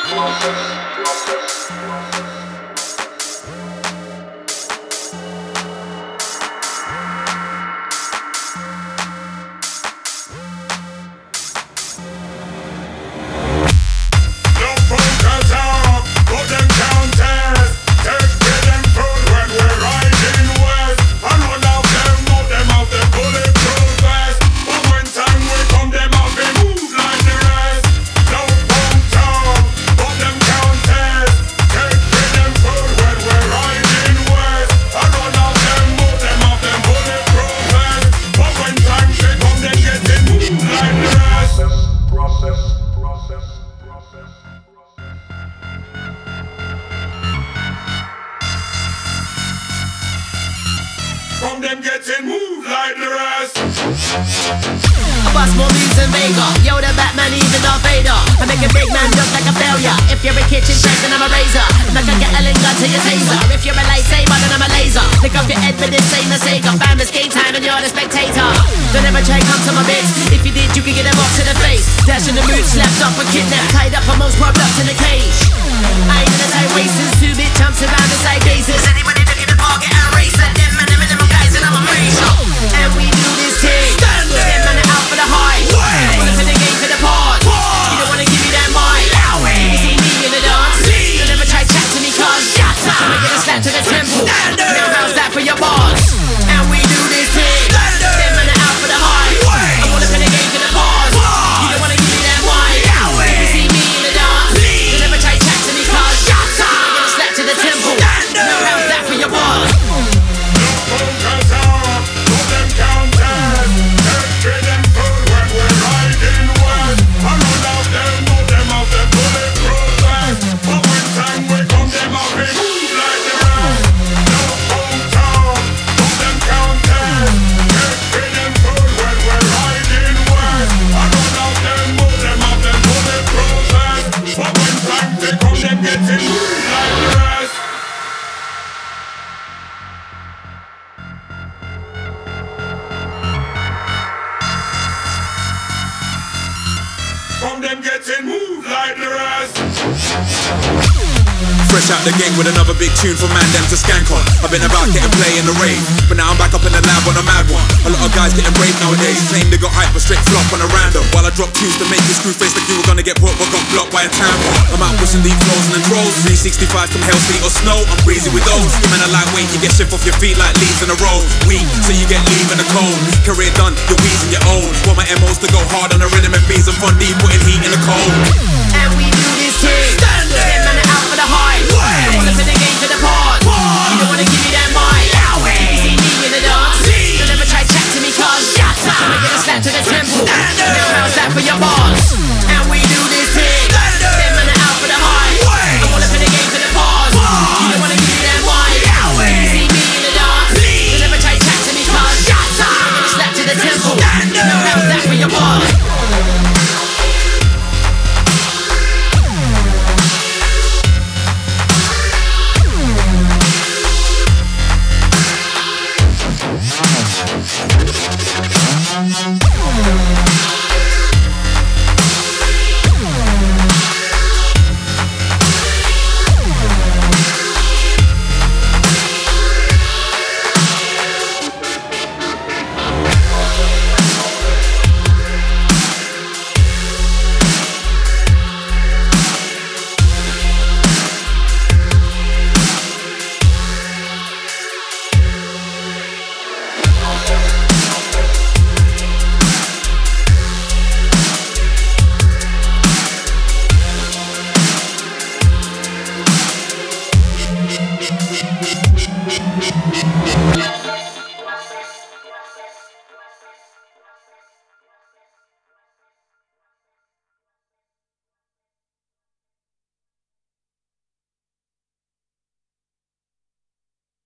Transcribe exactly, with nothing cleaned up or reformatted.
From them getting moved like the rest. I bust more moves than Vega. Yo, the Batman, even Darth Vader. I make a big man look like a failure. If you're a kitchen chef, then I'm a razor. Like I get a gun to your taser. If you're a lightsaber, then I'm a laser. Lick up your head with this same Sega. Bam, it's game time and you're the spectator. Don't ever try come to my base. If you did, you could get a box to the face. Dash in the mood, slapped up or kidnapped. Tied up, almost rubbed up in a cage. I ain't in a tight waist. Two bit jumps around the side bases. Anybody looking to park it and race at them and them and them guys and I'm a razor. And we do this thing. Stand there. Them and out for the high. I wanna play the game for the part. You don't wanna give me that mic. You see me in the dance. Don't ever try chat to me cause I'ma get a slap to the temple. Now how's that for your bars? And we do this thing. Them and out for the high. I wanna play the game for the part. You don't wanna give me that mic. You see me in the dance. Don't ever try chat to me cause I'ma get a slap to the temple. Now how's that for your bars? From them getting moved like the rest. Fresh out the gate with another big tune for man them to skank on. I've been about getting play in the rave, but now I'm back up in the lab on a mad one. A lot of guys getting brave nowadays, claim they got hype but straight flop on a random. While I drop tunes to make this screw face like you were gonna get put but got blocked by a tampon. I'm out pushing deep flows and trolls, three sixty-five from hell, sleet or snow. I'm breezy with those. You man are lightweight, you get shift off your feet like leaves in a row. Weak, so you get leave in the cold. Career done, you're wheezing your own. Want my M Os to go hard on the rhythm and beats and fun deep, putting heat in the cold. And we do this thing.